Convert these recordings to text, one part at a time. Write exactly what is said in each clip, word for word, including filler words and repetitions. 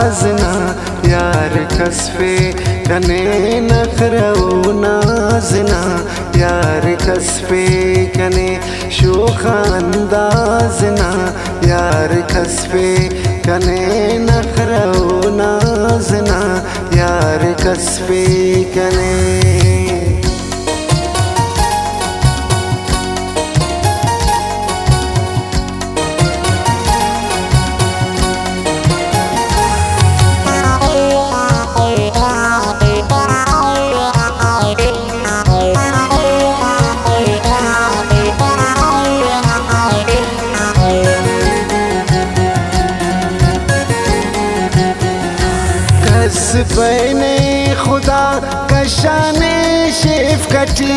बाजना यार कसफे कने नखरऊ नाजना यार कसफे कने शोख अंदाजना यार कसफे कने नखरऊ नाजना यार कसफे कने। बैने खुदा कशाने शेफकटी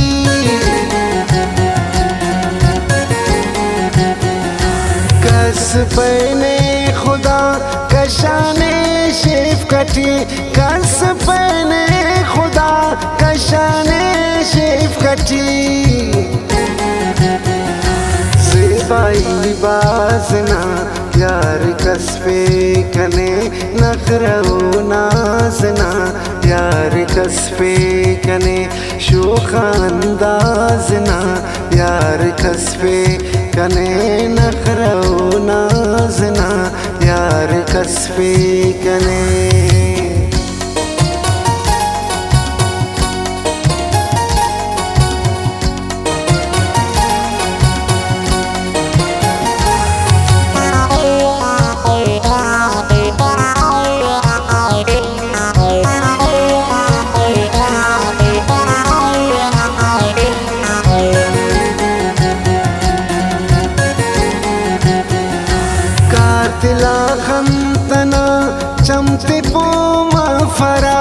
कस बैने खुदा कशाने शेफकटी कस बैने खुदा कशाने शेफकटी ज़ेबाई बाजना यार कसफे कने नखरऊ नाजना यार कसफे कने शोख अंदाजना यार कसफे कने नखरऊ नाजना यार कसफे कने। कातिला खंतना चमते पोमा फरा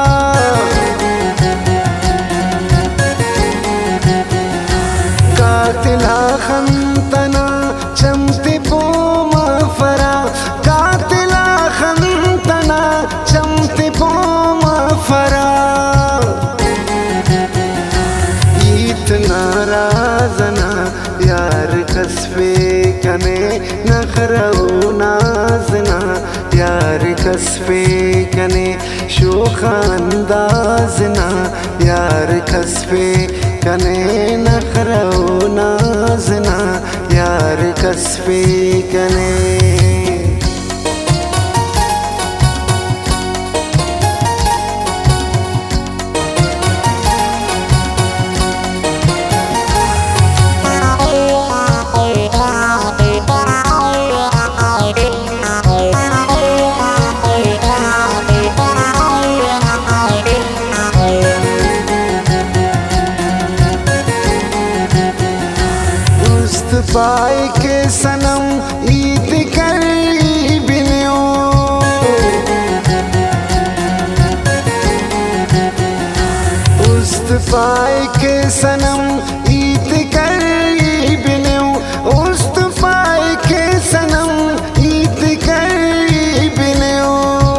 कातिला खंतना चमते पोमा फरा कातिला खंतना चमते पोमा फरा इतना राजना यार कसफे कने नखरऊ नाजना यार कसफे कने शोख अंदाजना यार कसफे कने नखरऊ नाजना यार कसफे कने। बाई के सनम ईद करी बिन्यो उस्त पाई के सनम ईद करी बिन्यो उस्त पाई के सनम ईद करी बिन्यो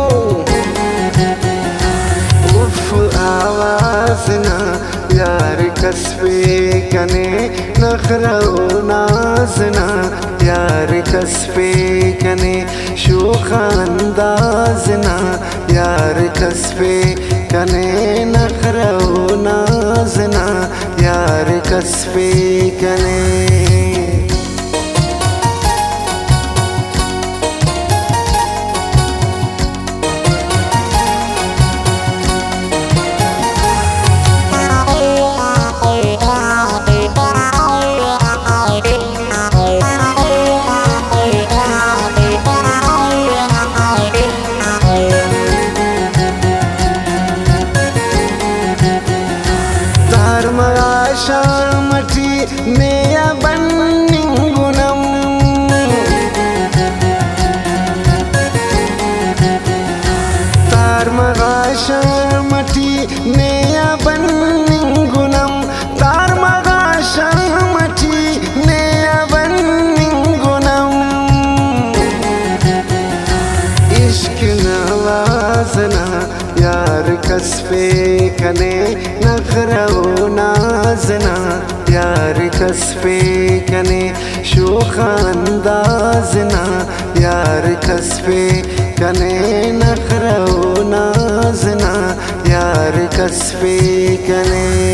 उफ आवाज ना यार कसफे कने नखरऊ नाजना यार कसफे कने शोख अंदाजना यार कसफे कने नखरऊ नाजना यार कसफे कने। शामटी नेया बन्निंगुनम तार मगा शामटी नेया बन्निंगुनम तार मगा शामटी नेया बन्निंगुनम इश्क नवाजना यार कसफे कने नखरऊ नाजना यार कसफे कने शोख अंदाजना यार कसफे कने नखरो नाजना यार कसफे कने